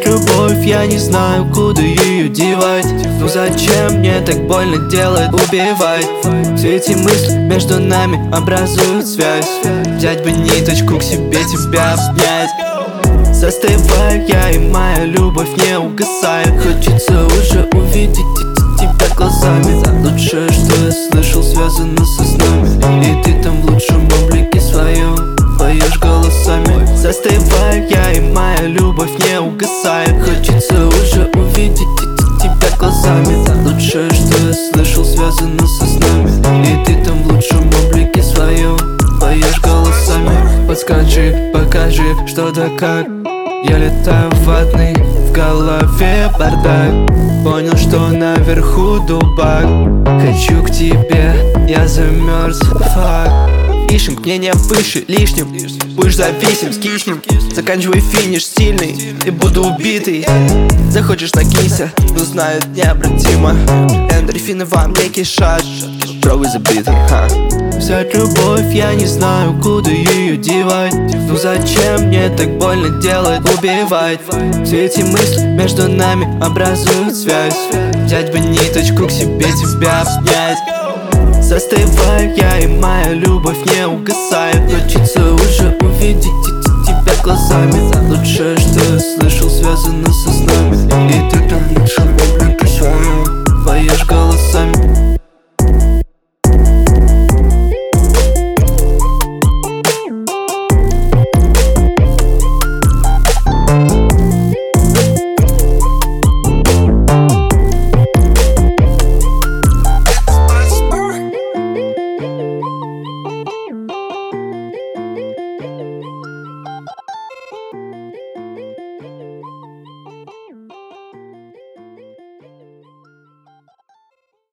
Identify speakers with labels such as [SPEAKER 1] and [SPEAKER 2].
[SPEAKER 1] любовь, я не знаю, куда ее девать. Ну зачем мне так больно делать, убивать? Все эти мысли между нами образуют связь. Взять бы ниточку к себе, тебя обнять. Застываю я, и моя любовь не угасает. Хочется уже увидеть тебя глазами. Лучшее, что я слышал, связано со снами. И ты там в лучшем облике своем поешь голосами. Застываю я, и моя любовь не угасает. Хочется уже увидеть тебя глазами. Лучшее, что я слышал, связано со снами. И ты там в лучшем облике своем поешь голосами. Подскажи, покажи, что да как. Я летаю ватный, в голове бардак. Понял, что наверху дубак. Хочу к тебе, я замерз, фак. Ишинг, мне не выше лишним. Будешь зависим, скиснем. Заканчивай финиш сильный и буду убитый. Захочешь накинься, но знают необратимо. Эндорфины во мне кишат, кровь забита, Взять любовь, я не знаю, куда ее девать. Ну зачем мне так больно делать, убивать? Все эти мысли между нами образуют связь. Взять бы ниточку к себе, тебя обнять. Застываю я, и моя любовь не угасает. Хочется уже увидеть тебя глазами. Лучшее, что я слышал, связано со снами. И ты там